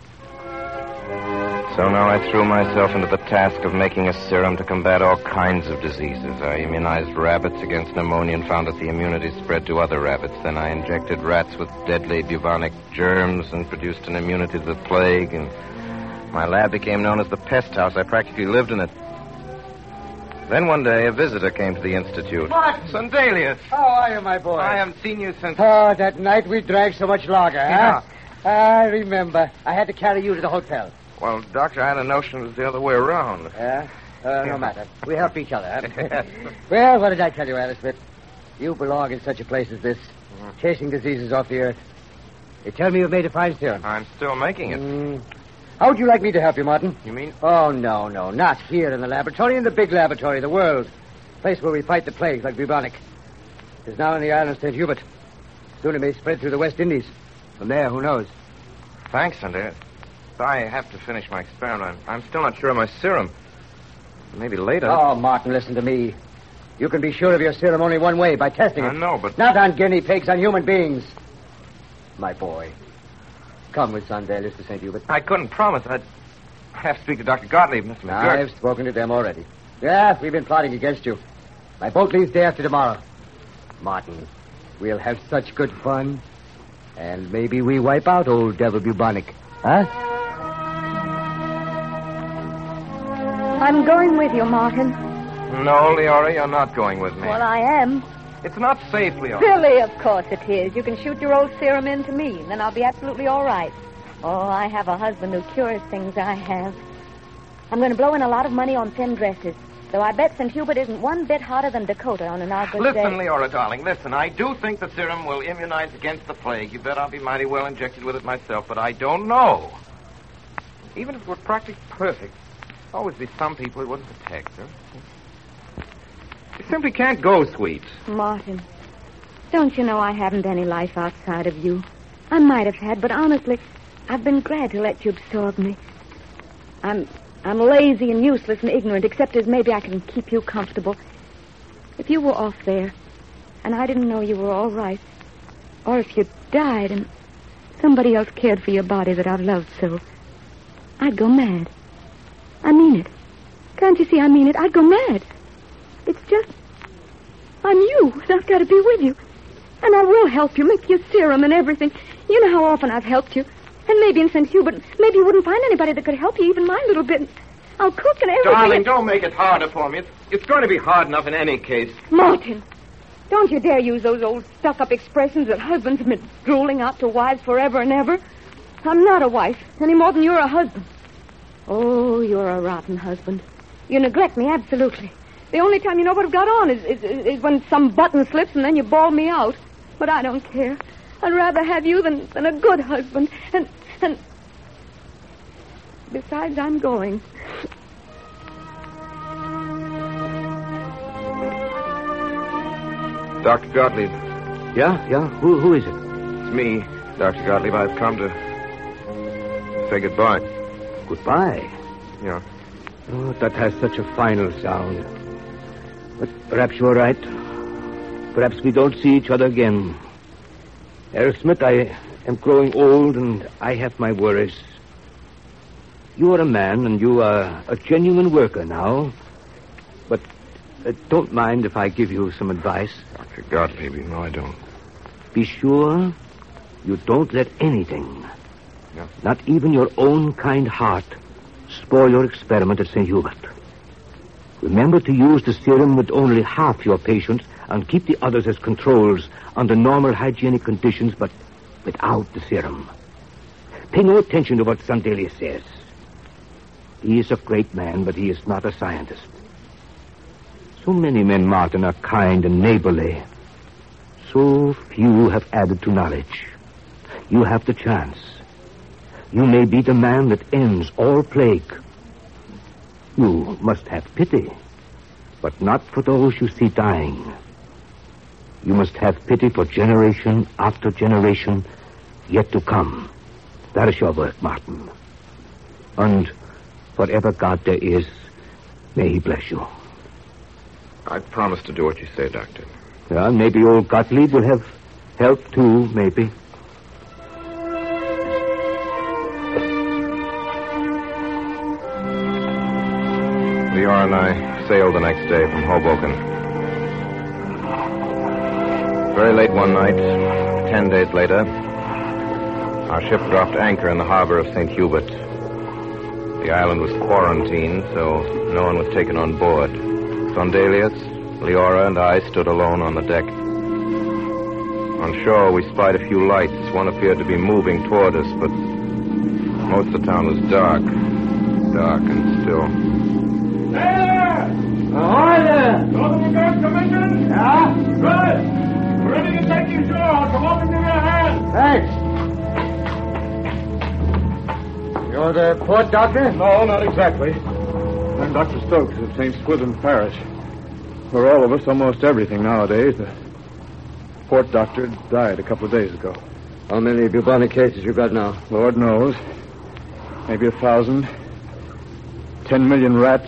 So now I threw myself into the task of making a serum to combat all kinds of diseases. I immunized rabbits against pneumonia and found that the immunity spread to other rabbits. Then I injected rats with deadly bubonic germs and produced an immunity to the plague. And my lab became known as the pest house. I practically lived in it. Then one day a visitor came to the institute. What? Sundelius. How are you, my boy? I haven't seen you since... Oh, that night we drank so much lager, Yeah. huh? I remember. I had to carry you to the hotel. Well, Doctor, I had a notion it was the other way around. Yeah? Uh, no matter. We help each other, huh? Well, what did I tell you, Aerosmith? You belong in such a place as this, chasing diseases off the earth. They tell me you've made a fine serum. I'm still making it. Mm. How would you like me to help you, Martin? You mean? Oh, no, no. Not here in the laboratory. In the big laboratory, the world. Place where we fight the plagues like bubonic. It is now in the island of Saint Hubert. Soon it may spread through the West Indies. From there, who knows? Thanks, Sundelius. I have to finish my experiment. I'm, I'm still not sure of my serum. Maybe later. Oh, Martin, listen to me. You can be sure of your serum only one way, by testing it. I know, but... Not on guinea pigs, on human beings. My boy. Come with Sundelius to Saint Hubert. I couldn't promise. I'd have to speak to Doctor Gottlieb, Mister McGurk. I've spoken to them already. Yeah, we've been plotting against you. My boat leaves day after tomorrow. Martin, we'll have such good fun. And maybe we wipe out old Devil Bubonic. Huh? I'm going with you, Martin. No, Leora, you're not going with me. Well, I am. It's not safe, Leora. Silly, of course it is. You can shoot your old serum into me, and then I'll be absolutely all right. Oh, I have a husband who cures things I have. I'm going to blow in a lot of money on thin dresses, though I bet Saint Hubert isn't one bit hotter than Dakota on an August day. Listen, Leora, darling, listen. I do think the serum will immunize against the plague. You bet I'll be mighty well injected with it myself, but I don't know. Even if it were practically perfect, there'll always be some people it wouldn't protect. Huh? You simply can't go, sweet. Martin, don't you know I haven't any life outside of you? I might have had, but honestly, I've been glad to let you absorb me. I'm I'm lazy and useless and ignorant, except as maybe I can keep you comfortable. If you were off there, and I didn't know you were all right, or if you died and somebody else cared for your body that I've loved so, I'd go mad. I mean it. Can't you see I mean it? I'd go mad. It's just, I'm you, and I've got to be with you. And I will help you, make your serum and everything. You know how often I've helped you. And maybe in Saint Hubert, maybe you wouldn't find anybody that could help you, even my little bit. I'll cook and everything. Darling, and... don't make it harder for me. It's, it's going to be hard enough in any case. Martin, don't you dare use those old stuck-up expressions that husbands have been drooling out to wives forever and ever. I'm not a wife, any more than you're a husband. Oh, you're a rotten husband. You neglect me, absolutely. The only time you know what I've got on is, is, is when some button slips and then you bawl me out. But I don't care. I'd rather have you than, than a good husband. And, and... Besides, I'm going. Doctor Gottlieb. Yeah, yeah? Who, who is it? It's me, Doctor Gottlieb. I've come to say goodbye. Goodbye? Yeah. Oh, that has such a final sound. But perhaps you're right. Perhaps we don't see each other again. Aerosmith, I am growing old and I have my worries. You are a man and you are a genuine worker now. But uh, don't mind if I give you some advice. Doctor Gottlieb, you know I don't. Be sure you don't let anything, no. not even your own kind heart, spoil your experiment at Saint Hubert. Remember to use the serum with only half your patients and keep the others as controls under normal hygienic conditions, but without the serum. Pay no attention to what Sandelia says. He is a great man, but he is not a scientist. So many men, Martin, are kind and neighborly. So few have added to knowledge. You have the chance. You may be the man that ends all plague. You must have pity, but not for those you see dying. You must have pity for generation after generation yet to come. That is your work, Martin. And whatever God there is, may he bless you. I promise to do what you say, Doctor. Yeah, maybe old Gottlieb will have help, too, maybe. Leora and I sailed the next day from Hoboken. Very late one night, ten days later, our ship dropped anchor in the harbor of Saint Hubert. The island was quarantined, so no one was taken on board. Sondelius, Leora, and I stood alone on the deck. On shore, we spied a few lights. One appeared to be moving toward us, but most of the town was dark. Dark and still. There! Ahoy there! Northern Guard Commission? Yeah? Good! We're ready to take you ashore. Come on into your hands. Thanks. You're the port doctor? No, not exactly. I'm Doctor Stokes of Saint Swithin Parish. For all of us, almost everything nowadays. The port doctor died a couple of days ago. How many bubonic cases you got now? Lord knows. Maybe a thousand. Ten million rats.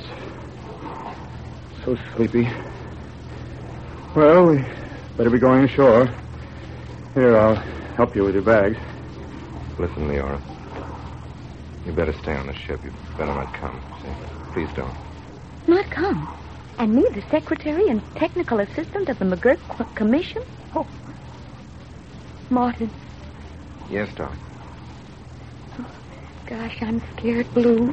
So sleepy. Well, we better be going ashore. Here, I'll help you with your bags. Listen, Leora. You better stay on the ship. You better not come. See? Please don't. Not come? And me, the secretary and technical assistant of the McGurk Commission? Oh. Martin. Yes, darling. Oh, gosh, I'm scared blue.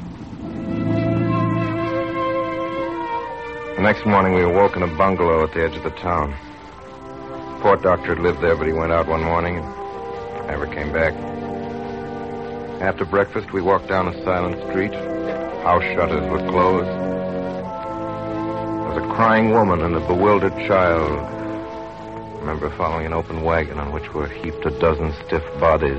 The next morning, we awoke in a bungalow at the edge of the town. The port doctor had lived there, but he went out one morning and never came back. After breakfast, we walked down a silent street. House shutters were closed. There was a crying woman and a bewildered child. I remember following an open wagon on which were heaped a dozen stiff bodies.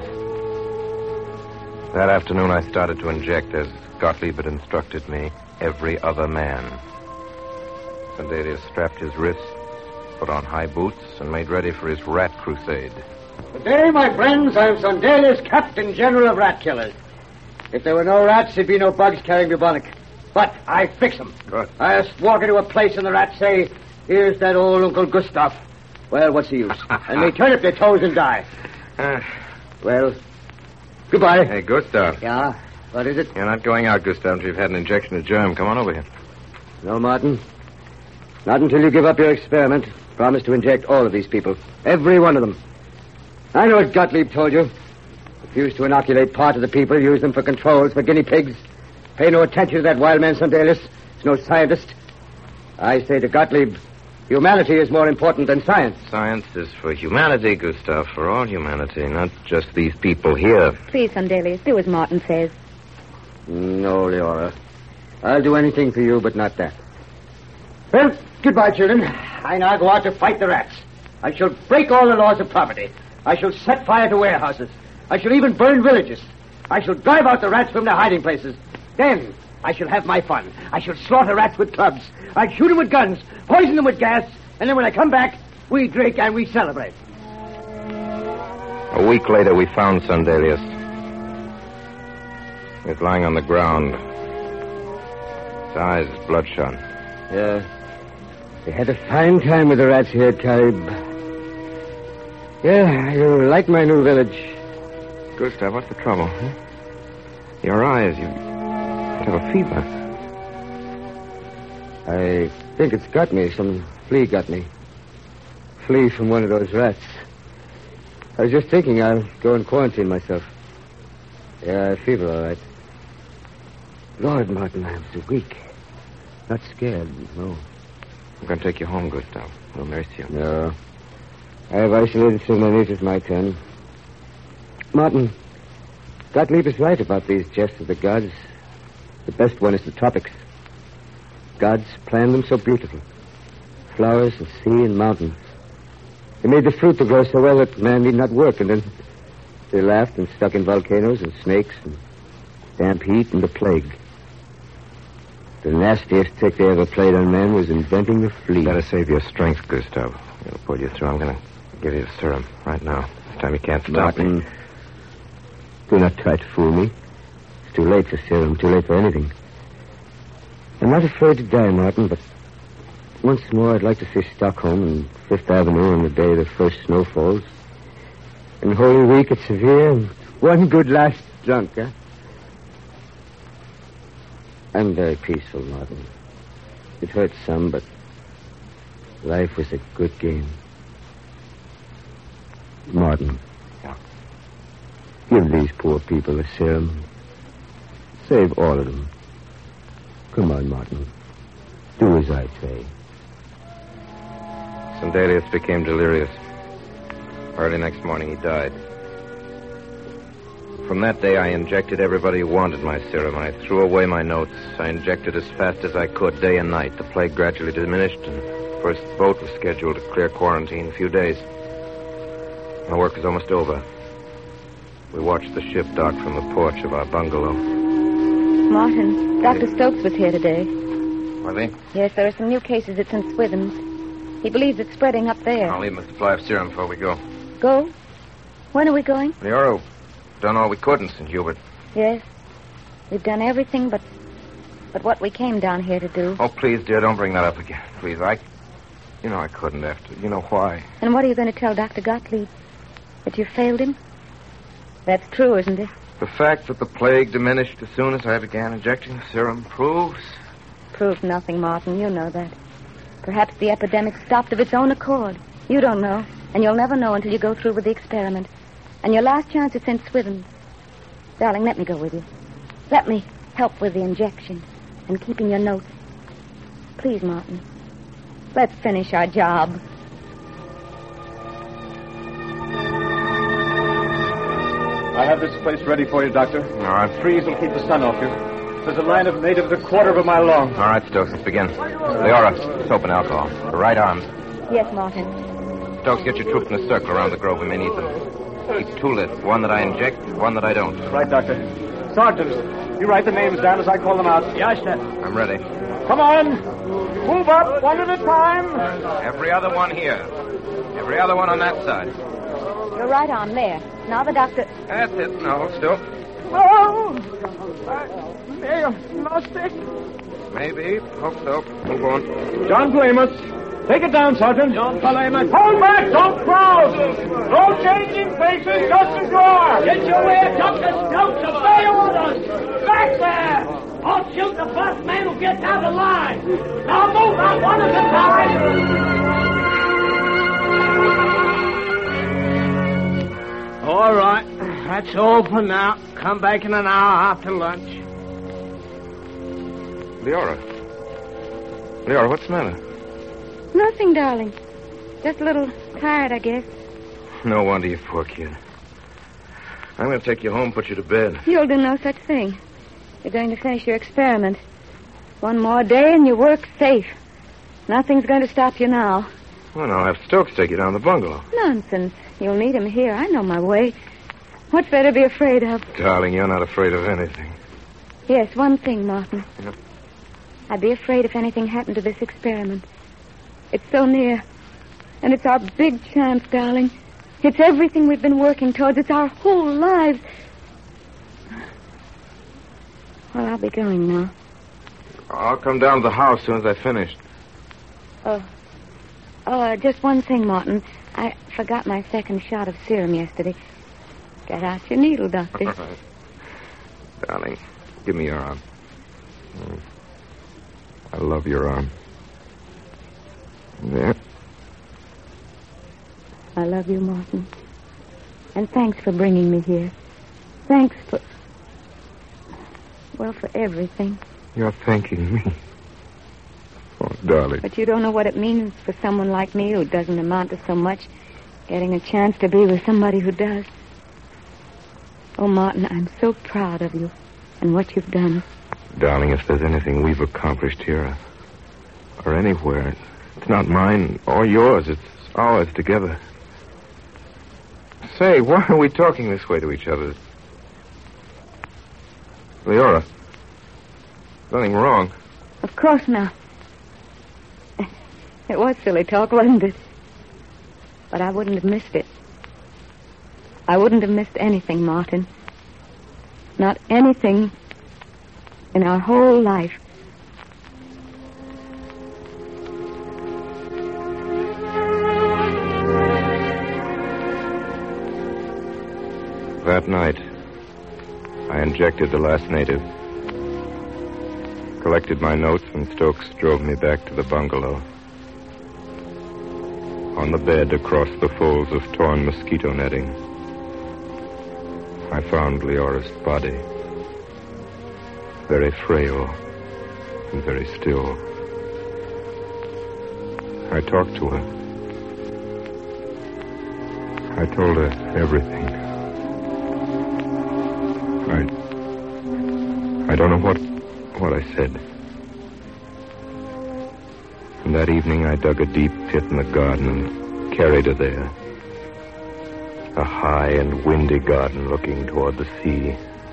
That afternoon, I started to inject, as Gottlieb had instructed me, every other man. Sandelius strapped his wrists, put on high boots, and made ready for his rat crusade. Today, my friends, I'm Sondelius, Captain General of Rat Killers. If there were no rats, there'd be no bugs carrying bubonic. But I fix them. Good. I just walk into a place and the rats say, here's that old Uncle Gustav. Well, what's the use? And they turn up their toes and die. Uh, well, goodbye. Hey, Gustav. Yeah? What is it? You're not going out, Gustav, until you've had an injection of germ. Come on over here. No, Martin. Not until you give up your experiment. Promise to inject all of these people. Every one of them. I know what Gottlieb told you. Refuse to inoculate part of the people, use them for controls, for guinea pigs. Pay no attention to that wild man Sundelius. He's no scientist. I say to Gottlieb, humanity is more important than science. Science is for humanity, Gustav, for all humanity, not just these people here. Please, Sundelius, do as Martin says. No, Leora. I'll do anything for you, but not that. Well, goodbye, children. I now go out to fight the rats. I shall break all the laws of property. I shall set fire to warehouses. I shall even burn villages. I shall drive out the rats from their hiding places. Then I shall have my fun. I shall slaughter rats with clubs. I'll shoot them with guns, poison them with gas, and then when I come back, we drink and we celebrate. A week later, we found Sundelius. He was lying on the ground. His eyes bloodshot. Yeah. They had a fine time with the rats here, Caleb. Yeah, you like my new village. Gustav, what's the trouble? Huh? Your eyes, you have a fever. I think it's got me. Some flea got me. Flea from one of those rats. I was just thinking I'll go and quarantine myself. Yeah, fever, all right. Lord, Martin, I'm so weak. Not scared, no. I'm going to take you home, Gustav. We'll nurse you. No. I've isolated so many, it's my turn. Martin, Gottlieb is right about these jests of the gods. The best one is the tropics. Gods planned them so beautiful. Flowers and sea and mountains. They made the fruit to grow so well that man need not work, and then they laughed and stuck in volcanoes and snakes and damp heat and the plague. The nastiest trick they ever played on man was inventing the flea. Better save your strength, Gustav. It'll pull you through. I'm going to give you the serum right now. This time you can't stop Martin, me. Do not try to fool me. It's too late for serum, too late for anything. I'm not afraid to die, Martin, but once more I'd like to see Stockholm and Fifth Avenue on the day the first snow falls. And Holy Week at Severe and one good last drunk, huh? I'm very peaceful, Martin. It hurts some, but life was a good game. Martin. Yeah. Give these poor people a serum. Save all of them. Come on, Martin. Do as I say. Sundelius became delirious. Early next morning, he died. From that day, I injected everybody who wanted my serum. I threw away my notes. I injected as fast as I could, day and night. The plague gradually diminished, and the first boat was scheduled to clear quarantine in a few days. My work was almost over. We watched the ship dock from the porch of our bungalow. Martin, Doctor Stokes was here today. Was he? Yes, there are some new cases at Saint Swithin's. He believes it's spreading up there. I'll leave him a supply of serum before we go. Go? When are we going? Leora, done all we could in Saint Hubert. Yes. We've done everything but but what we came down here to do. Oh, please, dear, don't bring that up again. Please, I... You know I couldn't after... You know why. And what are you going to tell Doctor Gottlieb? That you failed him? That's true, isn't it? The fact that the plague diminished as soon as I began injecting the serum proves... Proves nothing, Martin. You know that. Perhaps the epidemic stopped of its own accord. You don't know. And you'll never know until you go through with the experiment. And your last chance is Saint Swithin. Darling, let me go with you. Let me help with the injection and keeping your notes. Please, Martin. Let's finish our job. I have this place ready for you, Doctor. All right. Trees will keep the sun off you. There's a line of natives a quarter of a mile long. All right, Stokes, let's begin. Leora, soap and alcohol. The right arms. Yes, Martin. Stokes, get your troops in a circle around the grove. We may need them. Keep two lists. One that I inject, one that I don't. Right, Doctor. Sergeant, you write the names down as I call them out. Yes, sir. I'm ready. Come on. Move up one at a time. Every other one here. Every other one on that side. Your right arm there. Now the doctor... That's it. No, still. Oh! I may have lost it. Maybe. Hope so. Move on. John Glamus. Take it down, Sergeant. John Glamus. Hold back! Don't crowd! No changing faces, just as you are! Get your way, Doctor Stokes. Obey orders! Back there! I'll shoot the first man who gets out of line. Now move out one at a time. All right. That's all for now. Come back in an hour after lunch. Leora. Leora, what's the matter? Nothing, darling. Just a little tired, I guess. No wonder you poor kid. I'm going to take you home, put you to bed. You'll do no such thing. You're going to finish your experiment. One more day and your work's safe. Nothing's going to stop you now. Well, I'll have Stokes take you down to the bungalow. Nonsense. You'll need him here. I know my way. What's there to be afraid of? Darling, you're not afraid of anything. Yes, one thing, Martin. Yep. I'd be afraid if anything happened to this experiment. It's so near. And it's our big chance, darling. It's everything we've been working towards. It's our whole lives. Well, I'll be going now. I'll come down to the house as soon as I've finished. Oh. Oh, uh, just one thing, Martin. I forgot my second shot of serum yesterday. Get out your needle, Doctor. All right. Darling, give me your arm. Mm. I love your arm. There. I love you, Martin. And thanks for bringing me here. Thanks for... Well, for everything. You're thanking me. Oh, darling. But you don't know what it means for someone like me who doesn't amount to so much, getting a chance to be with somebody who does. Oh, Martin, I'm so proud of you and what you've done. Darling, if there's anything we've accomplished here or anywhere, it's not mine or yours. It's ours together. Say, why are we talking this way to each other? Leora, nothing wrong. Of course not. It was silly talk, wasn't it? But I wouldn't have missed it. I wouldn't have missed anything, Martin. Not anything in our whole life. That night, I injected the last native, collected my notes, and Stokes drove me back to the bungalow. On the bed, across the folds of torn mosquito netting, I found Leora's body, very frail and very still. I talked to her. I told her everything. I... I don't know what, what I said. And that evening I dug a deep pit in the garden and carried her there. A high and windy garden looking toward the sea.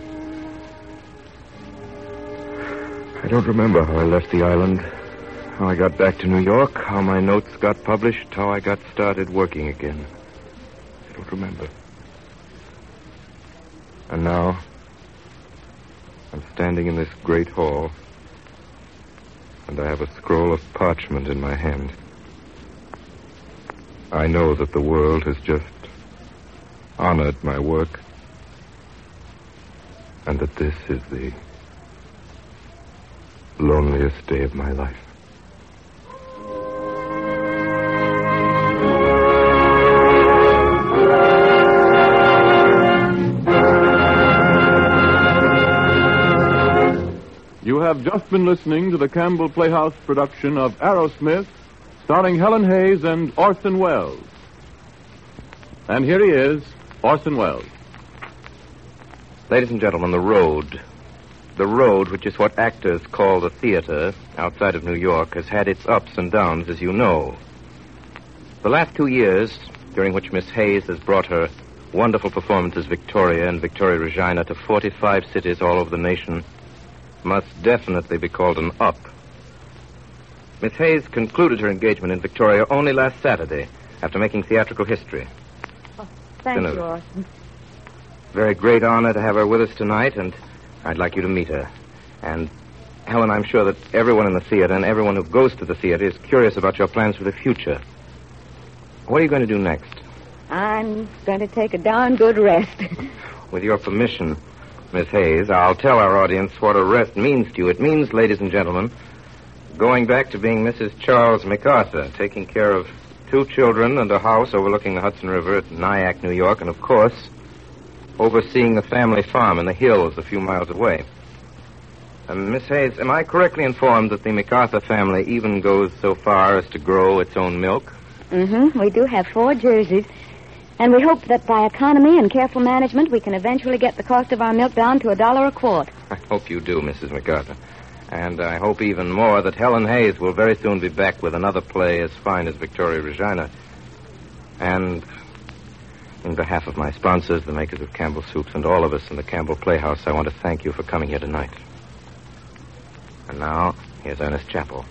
I don't remember how I left the island, how I got back to New York, how my notes got published, how I got started working again. I don't remember. And now, I'm standing in this great hall, and I have a scroll of parchment in my hand. I know that the world has just honored my work, and that this is the loneliest day of my life. You have just been listening to the Campbell Playhouse production of Aerosmith, starring Helen Hayes and Orson Welles. And here he is, Orson Welles. Ladies and gentlemen, the road. The road, which is what actors call the theater outside of New York, has had its ups and downs, as you know. The last two years, during which Miss Hayes has brought her wonderful performances Victoria and Victoria Regina to forty-five cities all over the nation, must definitely be called an up. Miss Hayes concluded her engagement in Victoria only last Saturday, after making theatrical history. Oh, thank Been a you, Orson. Very great honor to have her with us tonight, and I'd like you to meet her. And, Helen, I'm sure that everyone in the theater and everyone who goes to the theater is curious about your plans for the future. What are you going to do next? I'm going to take a darn good rest. With your permission, Miss Hayes, I'll tell our audience what a rest means to you. It means, ladies and gentlemen, going back to being Missus Charles MacArthur, taking care of two children and a house overlooking the Hudson River at Nyack, New York, and, of course, overseeing the family farm in the hills a few miles away. Uh, Miss Hayes, am I correctly informed that the MacArthur family even goes so far as to grow its own milk? Mm-hmm. We do have four Jerseys. And we hope that by economy and careful management, we can eventually get the cost of our milk down to a dollar a quart. I hope you do, Missus MacArthur. And I hope even more that Helen Hayes will very soon be back with another play as fine as Victoria Regina. And on behalf of my sponsors, the makers of Campbell Soups, and all of us in the Campbell Playhouse, I want to thank you for coming here tonight. And now, here's Ernest Chappell.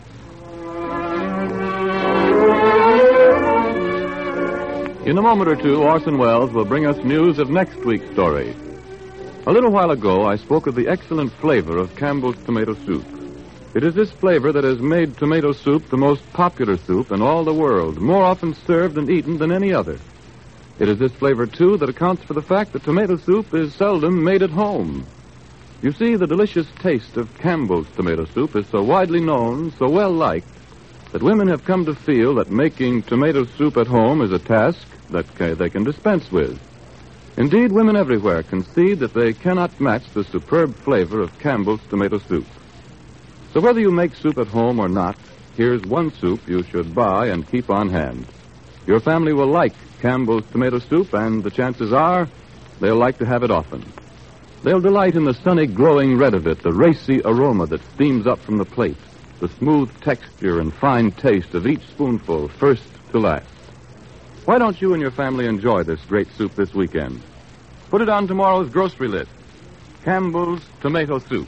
In a moment or two, Orson Welles will bring us news of next week's story. A little while ago, I spoke of the excellent flavor of Campbell's tomato soup. It is this flavor that has made tomato soup the most popular soup in all the world, more often served and eaten than any other. It is this flavor, too, that accounts for the fact that tomato soup is seldom made at home. You see, the delicious taste of Campbell's tomato soup is so widely known, so well liked, that women have come to feel that making tomato soup at home is a task that they can dispense with. Indeed, women everywhere concede that they cannot match the superb flavor of Campbell's tomato soup. So whether you make soup at home or not, here's one soup you should buy and keep on hand. Your family will like Campbell's tomato soup, and the chances are they'll like to have it often. They'll delight in the sunny, glowing red of it, the racy aroma that steams up from the plate, the smooth texture and fine taste of each spoonful, first to last. Why don't you and your family enjoy this great soup this weekend? Put it on tomorrow's grocery list. Campbell's tomato soup.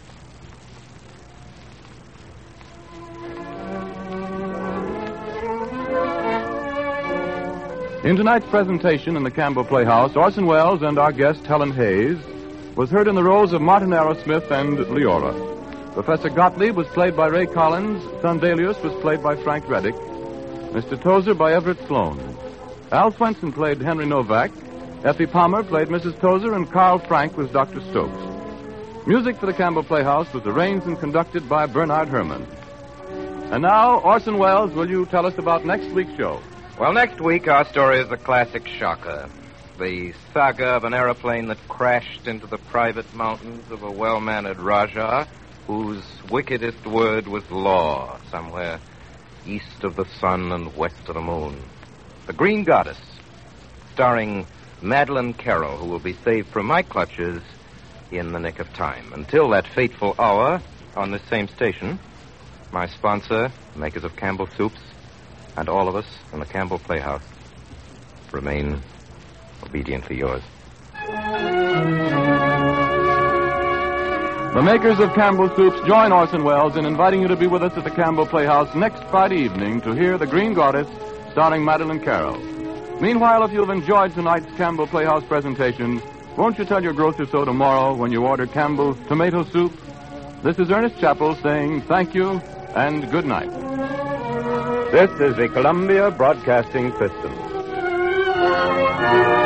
In tonight's presentation in the Campbell Playhouse, Orson Welles and our guest, Helen Hayes, was heard in the roles of Martin Arrowsmith and Leora. Professor Gottlieb was played by Ray Collins. Son Delius was played by Frank Reddick. Mister Tozer by Everett Sloan. Al Swenson played Henry Novak. Effie Palmer played Missus Tozer, and Carl Frank was Doctor Stokes. Music for the Campbell Playhouse was arranged and conducted by Bernard Herrmann. And now, Orson Welles, will you tell us about next week's show? Well, next week our story is the classic shocker. The saga of an aeroplane that crashed into the private mountains of a well-mannered Rajah whose wickedest word was law, somewhere east of the sun and west of the moon. The Green Goddess, starring Madeleine Carroll, who will be saved from my clutches in the nick of time. Until that fateful hour, on this same station, my sponsor, makers of Campbell Soups, and all of us in the Campbell Playhouse remain obediently yours. The makers of Campbell Soups join Orson Welles in inviting you to be with us at the Campbell Playhouse next Friday evening to hear The Green Goddess, starring Madeleine Carroll. Meanwhile, if you've enjoyed tonight's Campbell Playhouse presentation, won't you tell your grocer so tomorrow when you order Campbell's tomato soup? This is Ernest Chappell saying thank you and good night. This is the Columbia Broadcasting System.